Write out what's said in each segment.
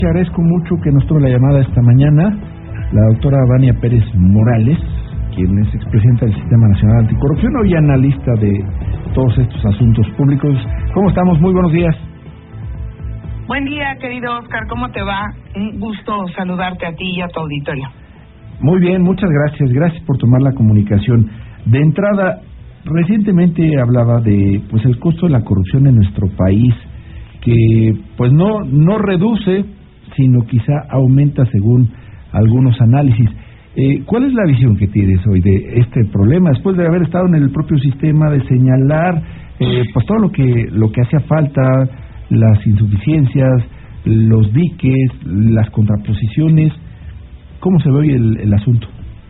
Te agradezco mucho que nos tome la llamada esta mañana la doctora Vania Pérez Morales, quien es expresidenta del Sistema Nacional Anticorrupción y analista de todos estos asuntos públicos. ¿Cómo estamos? Muy buenos días. Buen día, querido Oscar. ¿Cómo te va? Un gusto saludarte a ti y a tu auditorio. Muy bien, muchas gracias. Gracias por tomar la comunicación. De entrada, recientemente hablaba de el costo de la corrupción en nuestro país, que no reduce, sino quizá aumenta según algunos análisis. ¿Cuál es la visión que tienes hoy de este problema, después de haber estado en el propio sistema, de señalar todo lo que hacía falta, las insuficiencias, los diques, las contraposiciones? ¿Cómo se ve hoy el asunto?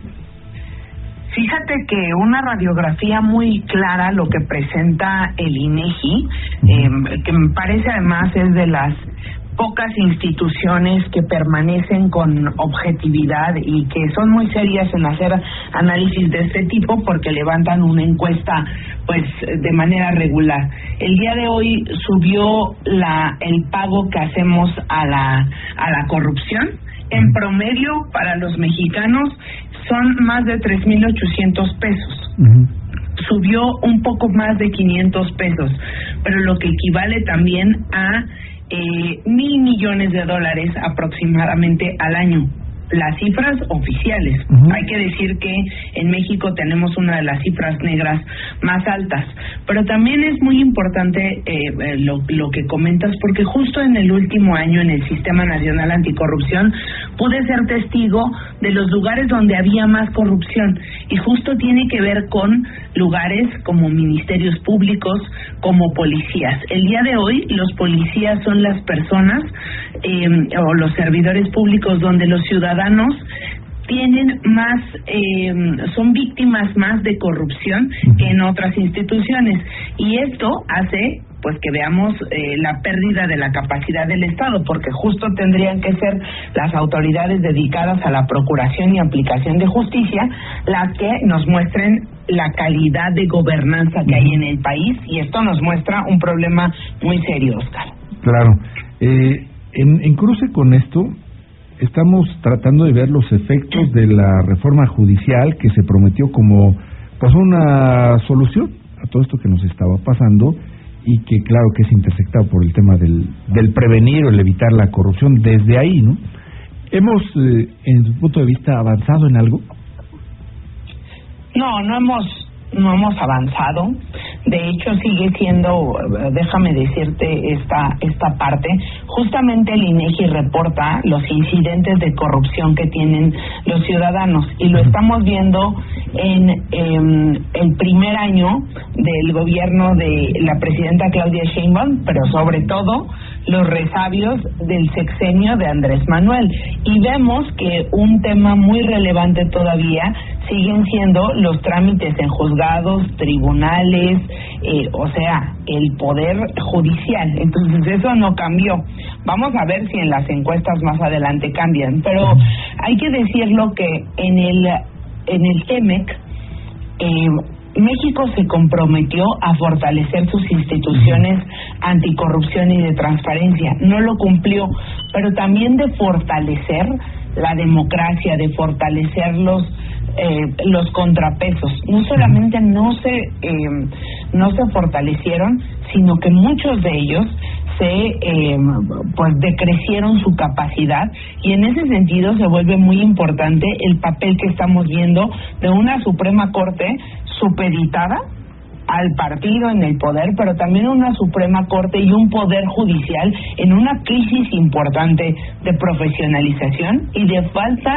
Fíjate que una radiografía muy clara lo que presenta el INEGI, que me parece además es de las pocas instituciones que permanecen con objetividad y que son muy serias en hacer análisis de este tipo, porque levantan una encuesta de manera regular. El día de hoy subió el pago que hacemos a la corrupción. En promedio para los mexicanos son más de 3,800 pesos. Subió un poco más de 500 pesos, pero lo que equivale también a $1,000 millones aproximadamente al año. Las cifras oficiales. Hay que decir que en México tenemos una de las cifras negras más altas, pero también es muy importante lo que comentas, porque justo en el último año en el Sistema Nacional Anticorrupción pude ser testigo de los lugares donde había más corrupción, y justo tiene que ver con lugares como ministerios públicos, como policías. El día de hoy los policías son las personas o los servidores públicos donde los ciudadanos tienen más, son víctimas más de corrupción que en otras instituciones, y esto hace que veamos la pérdida de la capacidad del Estado, porque justo tendrían que ser las autoridades dedicadas a la procuración y aplicación de justicia las que nos muestren la calidad de gobernanza que hay en el país, y esto nos muestra un problema muy serio, Oscar. Claro. En cruce con esto, estamos tratando de ver los efectos de la reforma judicial que se prometió como una solución a todo esto que nos estaba pasando, y que claro que es intersectado por el tema del prevenir o el evitar la corrupción desde ahí, ¿no? ¿Hemos, en tu punto de vista, avanzado en algo? No hemos avanzado. De hecho, sigue siendo, déjame decirte esta parte, justamente el INEGI reporta los incidentes de corrupción que tienen los ciudadanos, y lo estamos viendo en el primer año del gobierno de la presidenta Claudia Sheinbaum, pero sobre todo los resabios del sexenio de Andrés Manuel, y vemos que un tema muy relevante todavía siguen siendo los trámites en juzgados, tribunales, o sea, el poder judicial. Entonces eso no cambió. Vamos a ver si en las encuestas más adelante cambian, pero hay que decirlo que en el TEMEC México se comprometió a fortalecer sus instituciones anticorrupción y de transparencia. No lo cumplió, pero también de fortalecer la democracia, de fortalecer los contrapesos. No solamente no se fortalecieron, sino que muchos de ellos decrecieron su capacidad, y en ese sentido se vuelve muy importante el papel que estamos viendo de una Suprema Corte supeditada al partido en el poder, pero también una Suprema Corte y un Poder Judicial en una crisis importante de profesionalización y de falta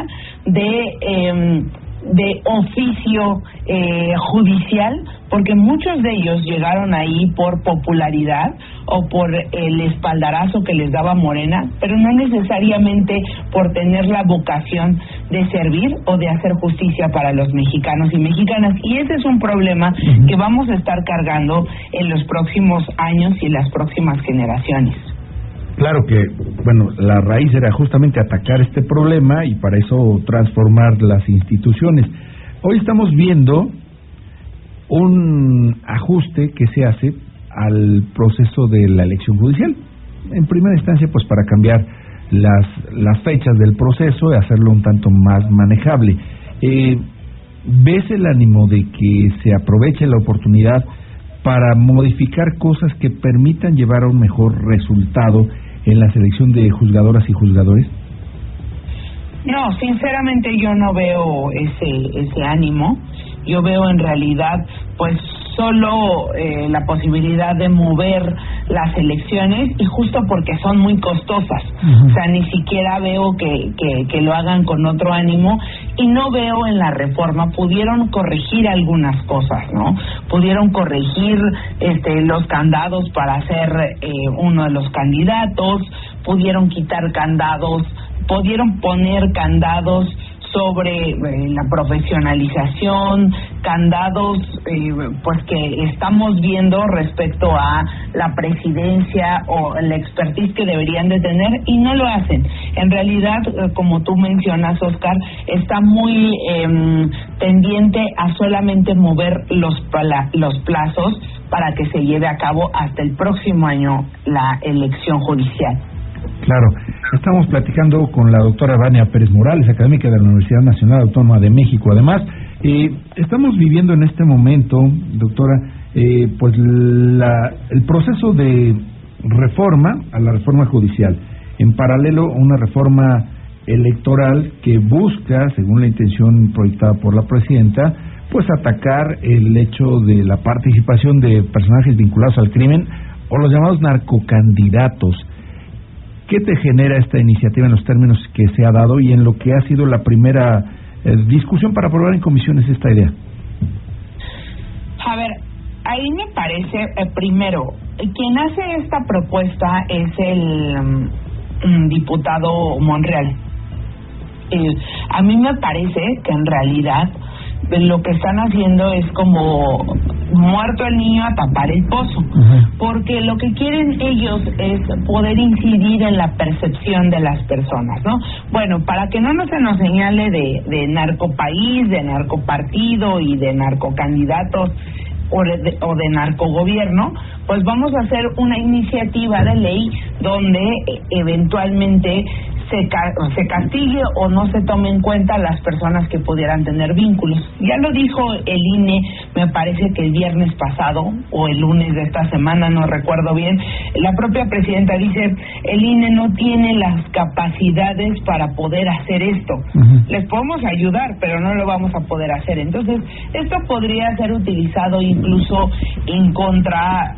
de oficio judicial, porque muchos de ellos llegaron ahí por popularidad o por el espaldarazo que les daba Morena, pero no necesariamente por tener la vocación de servir o de hacer justicia para los mexicanos y mexicanas, y ese es un problema que vamos a estar cargando en los próximos años y las próximas generaciones. Claro que, la raíz era justamente atacar este problema y para eso transformar las instituciones. Hoy estamos viendo un ajuste que se hace al proceso de la elección judicial. En primera instancia, para cambiar las fechas del proceso y hacerlo un tanto más manejable. ¿Ves el ánimo de que se aproveche la oportunidad para modificar cosas que permitan llevar a un mejor resultado en la selección de juzgadoras y juzgadores? No, sinceramente yo no veo ese ánimo. Yo veo en realidad pues solo la posibilidad de mover las elecciones, y justo porque son muy costosas. O sea, ni siquiera veo que lo hagan con otro ánimo, y no veo en la reforma. Pudieron corregir algunas cosas, ¿no? Pudieron corregir los candados para ser uno de los candidatos, pudieron quitar candados, pudieron poner candados sobre la profesionalización, candados pues que estamos viendo respecto a la presidencia o la expertise que deberían de tener, y no lo hacen. En realidad, como tú mencionas, Oscar, está muy pendiente a solamente mover los plazos para que se lleve a cabo hasta el próximo año la elección judicial. Claro, estamos platicando con la doctora Vania Pérez Morales, académica de la Universidad Nacional Autónoma de México. Además, estamos viviendo en este momento, doctora, pues el proceso de reforma a la reforma judicial, en paralelo a una reforma electoral que busca, según la intención proyectada por la presidenta, pues atacar el hecho de la participación de personajes vinculados al crimen o los llamados narcocandidatos. ¿Qué te genera esta iniciativa en los términos que se ha dado y en lo que ha sido la primera discusión para aprobar en comisiones esta idea? A ver, ahí me parece, primero, quien hace esta propuesta es el diputado Monreal. A mí me parece que en realidad lo que están haciendo es como muerto el niño a tapar el pozo, porque lo que quieren ellos es poder incidir en la percepción de las personas, ¿no? Bueno, para que no se nos señale de narcopaís, de narcopartido y de narcocandidatos o de narcogobierno, pues vamos a hacer una iniciativa de ley donde eventualmente se castigue o no se tome en cuenta a las personas que pudieran tener vínculos. Ya lo dijo el INE, me parece que el viernes pasado o el lunes de esta semana, no recuerdo bien. La propia presidenta dice, el INE no tiene las capacidades para poder hacer esto. Les podemos ayudar, pero no lo vamos a poder hacer. Entonces, esto podría ser utilizado incluso en contra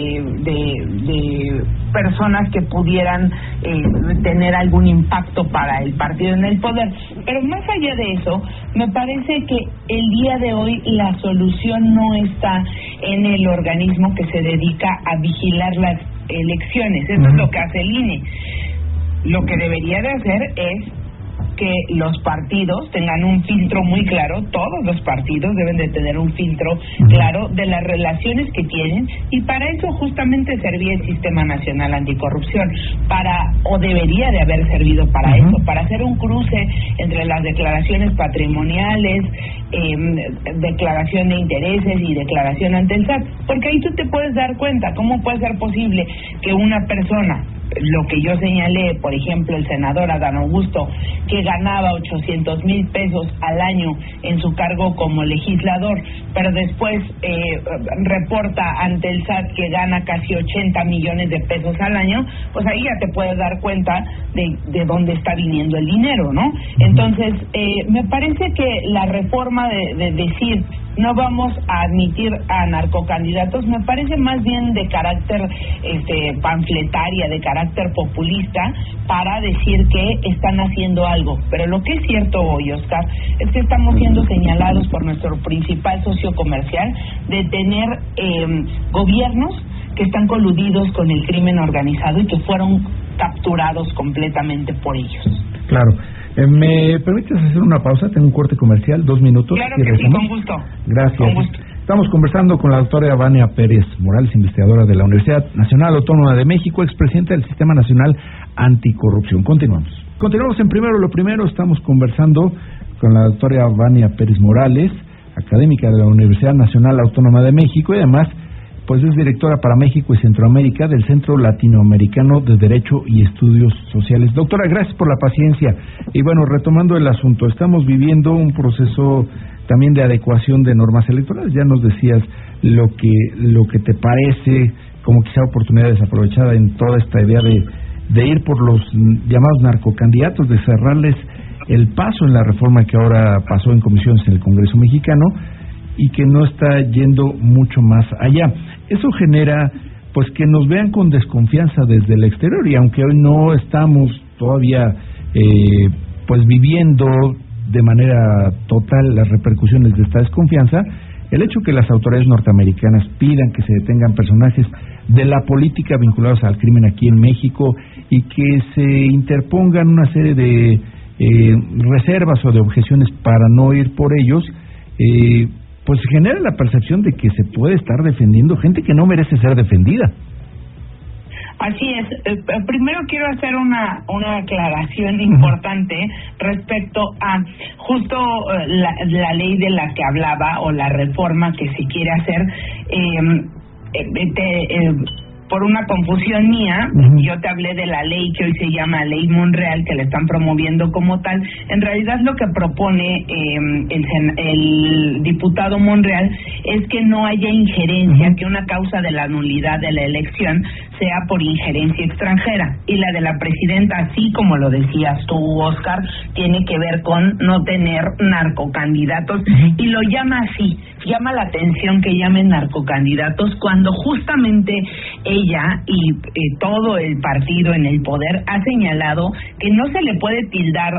de personas que pudieran tener algún impacto para el partido en el poder. Pero más allá de eso, me parece que el día de hoy la solución no está en el organismo que se dedica a vigilar las elecciones. Eso es lo que hace el INE. Lo que debería de hacer es que los partidos tengan un filtro muy claro. Todos los partidos deben de tener un filtro claro de las relaciones que tienen, y para eso justamente servía el Sistema Nacional Anticorrupción, o debería de haber servido para eso, para hacer un cruce entre las declaraciones patrimoniales, declaración de intereses y declaración ante el SAT, porque ahí tú te puedes dar cuenta cómo puede ser posible que una persona, lo que yo señalé, por ejemplo, el senador Adán Augusto, que ganaba 800,000 pesos al año en su cargo como legislador, pero después reporta ante el SAT que gana casi 80 millones de pesos al año, pues ahí ya te puedes dar cuenta de dónde está viniendo el dinero, ¿no? Entonces, me parece que la reforma de decir no vamos a admitir a narcocandidatos me parece más bien de carácter panfletaria, de carácter populista, para decir que están haciendo algo. Pero lo que es cierto hoy, Oscar, es que estamos siendo señalados por nuestro principal socio comercial de tener gobiernos que están coludidos con el crimen organizado y que fueron capturados completamente por ellos. Claro. ¿Me permites hacer una pausa? Tengo un corte comercial, 2 minutos. Claro que sí, con gusto. Gracias. Con gusto. Estamos conversando con la doctora Vania Pérez Morales, investigadora de la Universidad Nacional Autónoma de México, expresidenta del Sistema Nacional Anticorrupción. Continuamos en Primero lo Primero. Estamos conversando con la doctora Vania Pérez Morales, académica de la Universidad Nacional Autónoma de México, y además pues es directora para México y Centroamérica del Centro Latinoamericano de Derecho y Estudios Sociales. Doctora, gracias por la paciencia. Y bueno, retomando el asunto, estamos viviendo un proceso también de adecuación de normas electorales. Ya nos decías lo que te parece como quizá oportunidad desaprovechada en toda esta idea de ir por los llamados narcocandidatos, de cerrarles el paso en la reforma que ahora pasó en comisiones en el Congreso mexicano y que no está yendo mucho más allá. Eso genera pues que nos vean con desconfianza desde el exterior, y aunque hoy no estamos todavía pues viviendo de manera total las repercusiones de esta desconfianza, el hecho que las autoridades norteamericanas pidan que se detengan personajes de la política vinculados al crimen aquí en México y que se interpongan una serie de reservas o de objeciones para no ir por ellos, pues genera la percepción de que se puede estar defendiendo gente que no merece ser defendida. Así es. Primero quiero hacer una aclaración importante respecto a justo la ley de la que hablaba, o la reforma que se quiere hacer. Por una confusión mía, yo te hablé de la ley que hoy se llama Ley Monreal, que la están promoviendo como tal. En realidad lo que propone el diputado Monreal es que no haya injerencia, que una causa de la nulidad de la elección sea por injerencia extranjera. Y la de la presidenta, así como lo decías tú, Oscar, tiene que ver con no tener narcocandidatos, y lo llama así. Llama la atención que llamen narcocandidatos cuando justamente ella y todo el partido en el poder ha señalado que no se le puede tildar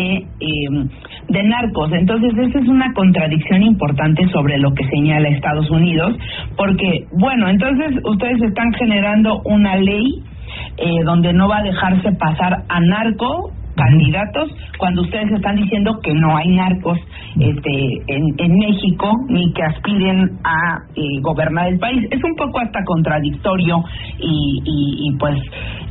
de narcos. Entonces esa es una contradicción importante sobre lo que señala Estados Unidos, porque bueno, entonces ustedes están generando una ley donde no va a dejarse pasar a narco candidatos, cuando ustedes están diciendo que no hay narcos en México, ni que aspiren a gobernar el país. Es un poco hasta contradictorio y pues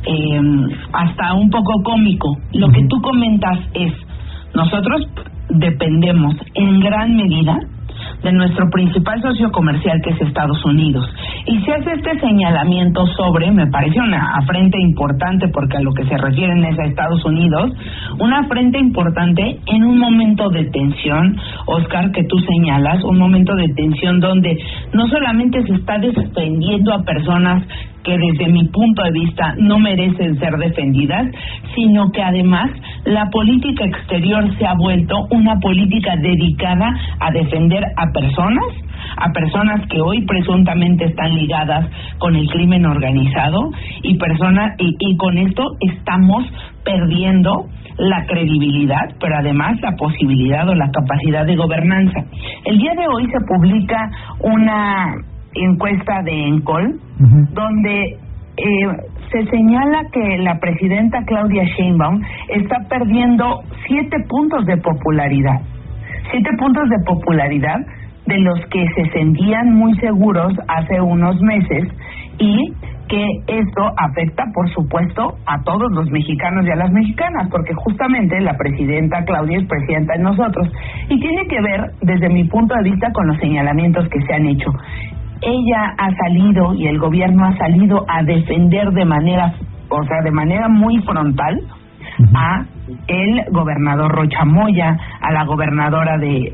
hasta un poco cómico. Lo que tú comentas es, nosotros dependemos en gran medida de nuestro principal socio comercial, que es Estados Unidos. Y se hace este señalamiento sobre, me parece una afrenta importante, porque a lo que se refieren es a Estados Unidos, una afrenta importante en un momento de tensión, Oscar, que tú señalas, un momento de tensión donde no solamente se está defendiendo a personas que desde mi punto de vista no merecen ser defendidas, sino que además la política exterior se ha vuelto una política dedicada a defender a personas que hoy presuntamente están ligadas con el crimen organizado, y con esto estamos perdiendo la credibilidad, pero además la posibilidad o la capacidad de gobernanza. El día de hoy se publica una encuesta de ENCOL, donde se señala que la presidenta Claudia Sheinbaum está perdiendo 7 puntos de popularidad. 7 puntos de popularidad de los que se sentían muy seguros hace unos meses, y que esto afecta, por supuesto, a todos los mexicanos y a las mexicanas, porque justamente la presidenta Claudia es presidenta de nosotros, y tiene que ver, desde mi punto de vista, con los señalamientos que se han hecho. Ella ha salido, y el gobierno ha salido a defender de manera muy frontal a el gobernador Rocha Moya, a la gobernadora de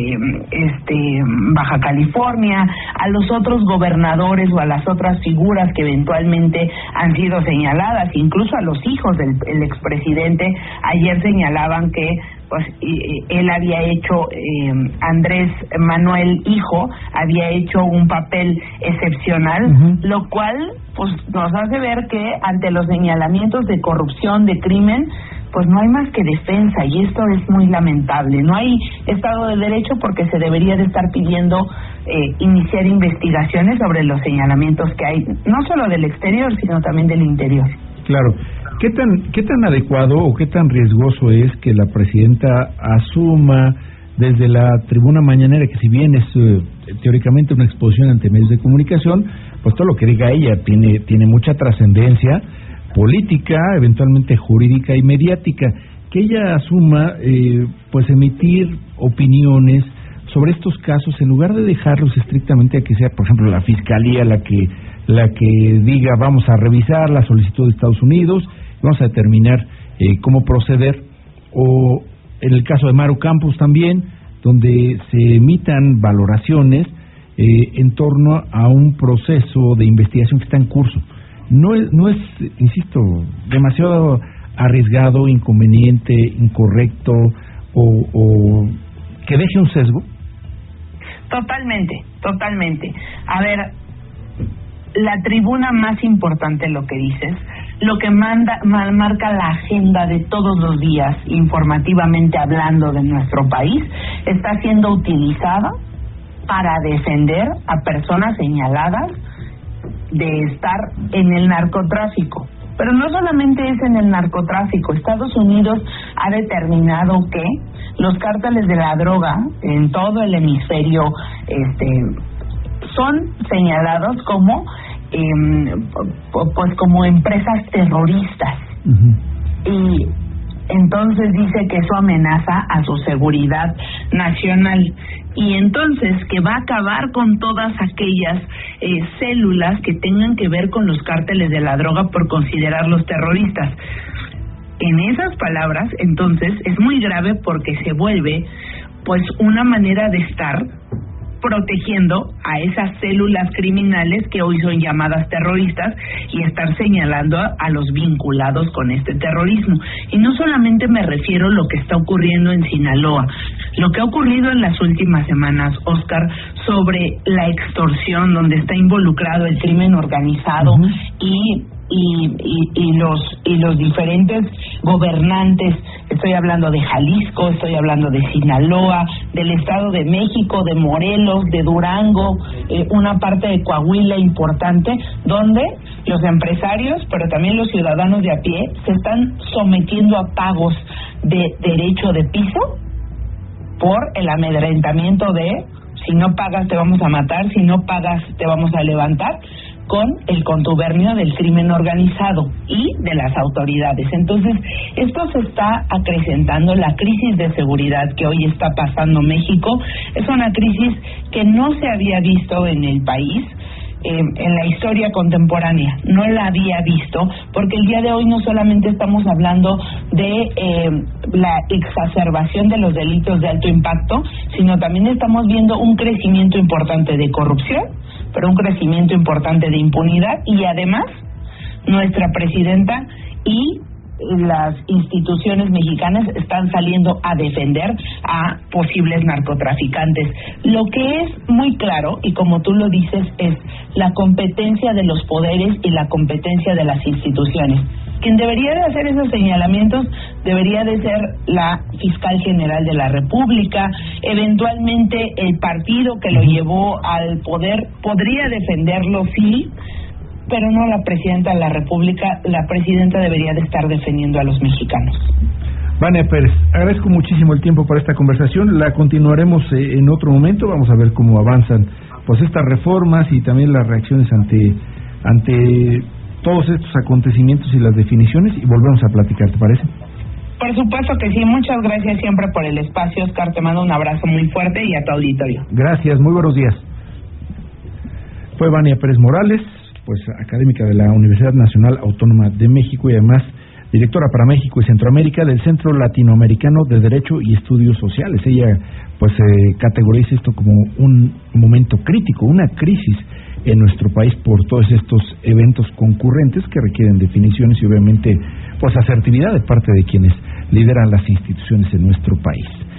Baja California, a los otros gobernadores o a las otras figuras que eventualmente han sido señaladas, incluso a los hijos del expresidente. Ayer señalaban que pues él había hecho, Andrés Manuel hijo, había hecho un papel excepcional, lo cual pues nos hace ver que ante los señalamientos de corrupción, de crimen, pues no hay más que defensa, y esto es muy lamentable. No hay Estado de Derecho, porque se debería de estar pidiendo iniciar investigaciones sobre los señalamientos que hay, no solo del exterior, sino también del interior. Claro. ¿Qué tan adecuado o qué tan riesgoso es que la presidenta asuma desde la tribuna mañanera, que si bien es teóricamente una exposición ante medios de comunicación, pues todo lo que diga ella tiene mucha trascendencia política, eventualmente jurídica y mediática, que ella asuma pues emitir opiniones sobre estos casos, en lugar de dejarlos estrictamente a que sea, por ejemplo, la Fiscalía la que diga vamos a revisar la solicitud de Estados Unidos, vamos a determinar cómo proceder, o en el caso de Maru Campos también, donde se emitan valoraciones en torno a un proceso de investigación que está en curso. No es, insisto, demasiado arriesgado, inconveniente, incorrecto o que deje un sesgo. Totalmente. A ver, la tribuna más importante, lo que dices, lo que marca la agenda de todos los días, informativamente hablando de nuestro país, está siendo utilizada para defender a personas señaladas de estar en el narcotráfico. Pero no solamente es en el narcotráfico. Estados Unidos ha determinado que los cárteles de la droga en todo el hemisferio son señalados como pues como empresas terroristas. Y entonces dice que eso amenaza a su seguridad nacional, y entonces que va a acabar con todas aquellas células que tengan que ver con los cárteles de la droga por considerarlos terroristas. En esas palabras, entonces, es muy grave porque se vuelve pues una manera de estar protegiendo a esas células criminales que hoy son llamadas terroristas y estar señalando a los vinculados con este terrorismo. Y no solamente me refiero a lo que está ocurriendo en Sinaloa, lo que ha ocurrido en las últimas semanas, Oscar, sobre la extorsión, donde está involucrado el crimen organizado y los diferentes gobernantes. Estoy hablando de Jalisco, estoy hablando de Sinaloa, del Estado de México, de Morelos, de Durango, una parte de Coahuila importante, donde los empresarios, pero también los ciudadanos de a pie, se están sometiendo a pagos de derecho de piso por el amedrentamiento de si no pagas te vamos a matar, si no pagas te vamos a levantar, con el contubernio del crimen organizado y de las autoridades. Entonces, esto se está acrecentando. La crisis de seguridad que hoy está pasando México es una crisis que no se había visto en el país en la historia contemporánea. No la había visto, porque el día de hoy no solamente estamos hablando de la exacerbación de los delitos de alto impacto, sino también estamos viendo un crecimiento importante de corrupción, pero un crecimiento importante de impunidad, y además nuestra presidenta y las instituciones mexicanas están saliendo a defender a posibles narcotraficantes. Lo que es muy claro, y como tú lo dices, es la competencia de los poderes y la competencia de las instituciones. Quien debería de hacer esos señalamientos debería de ser la fiscal general de la República. Eventualmente el partido que lo llevó al poder podría defenderlo, sí, pero no la presidenta de la República. La presidenta debería de estar defendiendo a los mexicanos. Vania Pérez, agradezco muchísimo el tiempo para esta conversación. La continuaremos en otro momento. Vamos a ver cómo avanzan pues estas reformas y también las reacciones ante todos estos acontecimientos y las definiciones, y volvemos a platicar, ¿te parece? Por supuesto que sí. Muchas gracias siempre por el espacio, Oscar. Te mando un abrazo muy fuerte y a tu auditorio. Gracias, muy buenos días. Fue Vania Pérez Morales, pues académica de la Universidad Nacional Autónoma de México y además directora para México y Centroamérica del Centro Latinoamericano de Derecho y Estudios Sociales. Ella pues categoriza esto como un momento crítico, una crisis en nuestro país por todos estos eventos concurrentes que requieren definiciones y obviamente pues asertividad de parte de quienes lideran las instituciones en nuestro país.